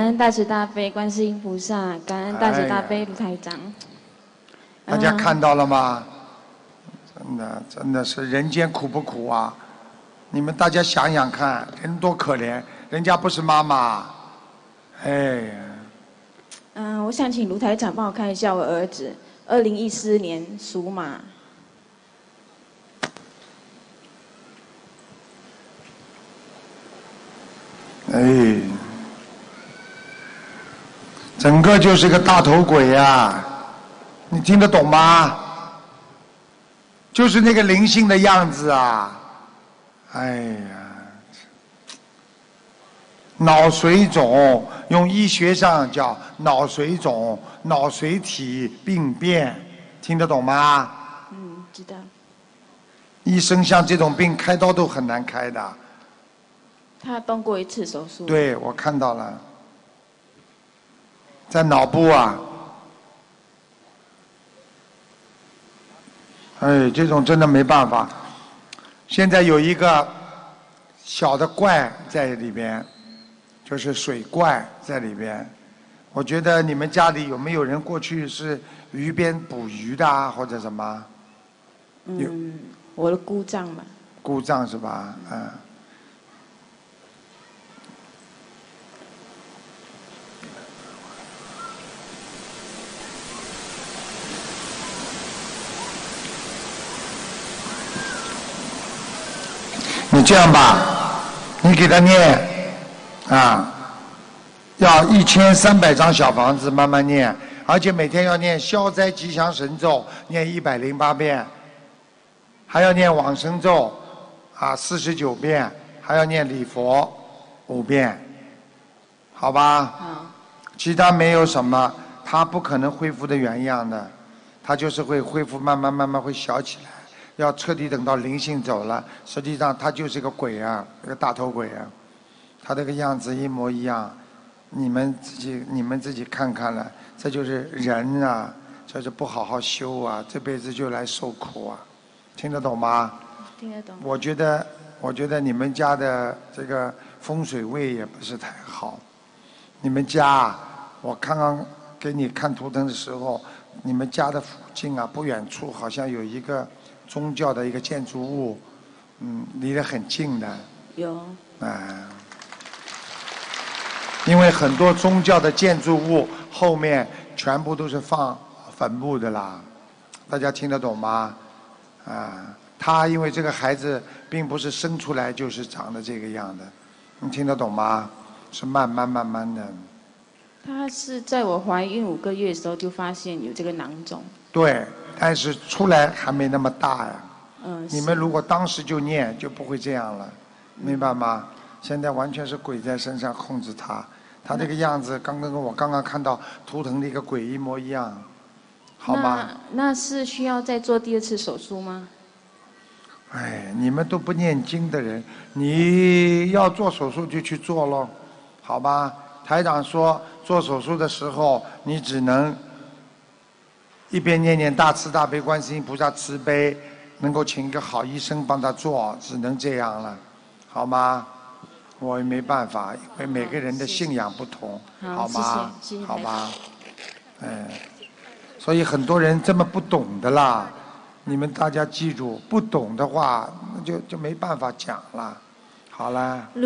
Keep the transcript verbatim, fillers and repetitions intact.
恩大慈大悲观世音菩萨，感恩大慈大悲卢台长。 大家看到了吗？真的真的是人间苦不苦啊！你们大家想想看，人多可怜，人家不是妈妈，哎呀。 嗯，我想请卢台长帮我看一下我儿子，二零一四年属马。 哎，整个就是个大头鬼呀、啊，你听得懂吗？就是那个灵性的样子啊！哎呀，脑水肿，用医学上叫脑水肿、脑髓体病变，听得懂吗？ 嗯，知道。 医生像这种病开刀都很难开的。 他动过一次手术。 对，我看到了，在脑部啊。哎，这种真的没办法。现在有一个小的怪在里边，就是水怪在里边。我觉得你们家里有没有人过去是鱼边捕鱼的啊，或者什么？ 嗯，我的姑丈嘛。 姑丈是吧？嗯。你这样吧，你给他念啊，要一千三百张小房子慢慢念，而且每天要念消灾吉祥神咒，念一百零八遍，还要念往生咒啊四十九遍，还要念礼佛五遍，好吧？ 好。 其他没有什么，他不可能恢复的原样的，他就是会恢复，慢慢慢慢会小起来。要彻底等到灵性走了，实际上他就是个鬼啊，一个大头鬼啊，他这个样子一模一样，你们自己你们自己看看了，这就是人啊，这是不好好修啊，这辈子就来受苦啊，听得懂吗？ 听得懂。 我觉得，我觉得你们家的这个风水位也不是太好，你们家，我刚刚给你看图腾的时候，你们家的附近啊，不远处好像有一个。宗教的一个建筑物，嗯，离得很近的。 有。 啊，因为很多宗教的建筑物后面全部都是放坟墓的啦，大家听得懂吗？啊，他因为这个孩子并不是生出来就是长得这个样的，你听得懂吗？是慢慢慢慢的。 他是在我怀孕五个月的时候就发现有这个囊肿。 对。但是出来还没那么大呀。 嗯。 你们如果当时就念，就不会这样了，明白吗？现在完全是鬼在身上控制他，他这个样子，刚刚跟我刚刚看到图腾的一个鬼一模一样，好吗？ 那那是需要再做第二次手术吗？ 哎，你们都不念经的人，你要做手术就去做咯，好吧？台长说做手术的时候，你只能。一边念念大慈大悲观世音菩萨慈悲，能够请一个好医生帮他做，只能这样了，好吗？我也没办法，因为每个人的信仰不同，好吗？好吧，哎，所以很多人这么不懂的啦，你们大家记住，不懂的话，那就就没办法讲了，好了。